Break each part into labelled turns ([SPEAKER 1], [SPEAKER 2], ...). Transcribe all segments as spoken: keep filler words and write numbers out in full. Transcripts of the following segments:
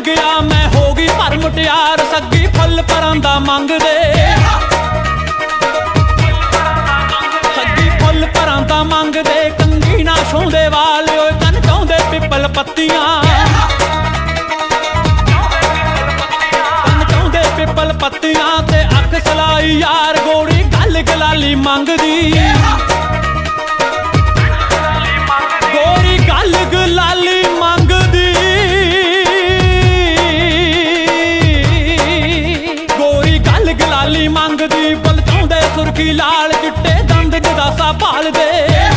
[SPEAKER 1] गया मैं हो गई भर मुटियार सग्गी फुल परांदा मंगदे सग्गी फुल परांदा मंगदे कंघी ना छौंदे वाल ओए कन चाहुंदे पिपल पत्तियां कन चाहुंदे पिपल पत्तियां ते अख सलाई यार गोरी गल गलाली मंगदी गोरी गल गलाली मंगदी गलाली मंगदी बल चाहुंदे सुरखी लाल चिट्टे दंद गदासा भालदे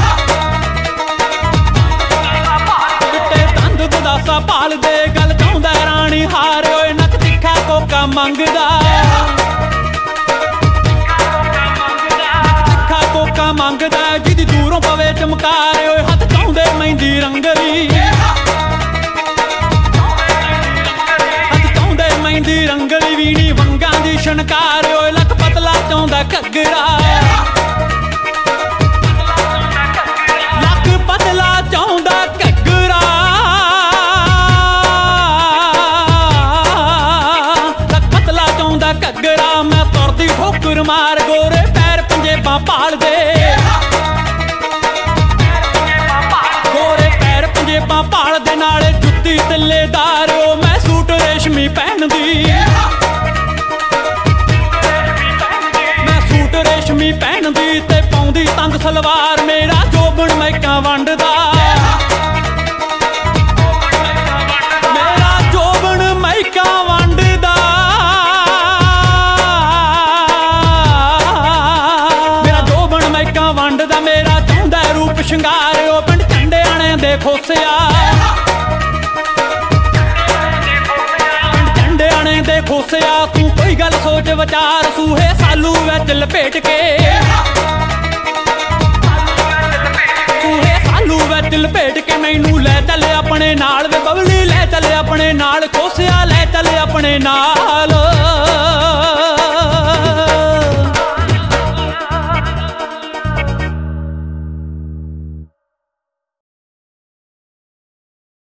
[SPEAKER 1] चिट्टे दंद गदासा भालदे गल चाहुंदा रानी हार ओए नक तिखा कोका मंगदा तिखा कोका मंगदा जिदी दूरों पवे चमकार ओए हथ चाहुंदे मेहंदी रंगली हथ चाहुंदे मेहंदी रंगली वीणी वंगां दी शनकार ओए लक पतला चाहुंदा घग्गरा लक पतला चाहुंदा घग्गरा लक पतला चाहुंदा घग्गरा मैं तुरदी ठोकर मार गोरे पैर पंजेबां भालदे गोरे पैर पंजेबां भालदे नाले जुत्ती तिल्लेदार ओ मैं सूट रेशमी पहनदी रेशमी पहनदी ते पाउंदी तंग सलवार मेरा जोबन मैकां वंडदा मेरा जोबन मैकां वंडदा मेरा जोबन मैकां वंडदा मेरा चाहुंदा रूप शंगार ओ पिंड झंडे आणे दे खोसिया पिंड झंडे आणे दे खोसिया तू कोई गल सोच विचार सूहे सालू विच लपेट के सूहे सालू विच लपेट के मैनू लै चले अपने नाल वे बबली लै चले अपने नाल खोसिया लै चले अपने नाल